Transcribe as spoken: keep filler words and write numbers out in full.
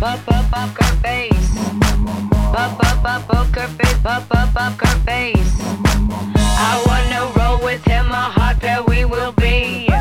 up up poker face. Up up up poker face. Up up poker face. I wanna roll with him, a hot pair we will be.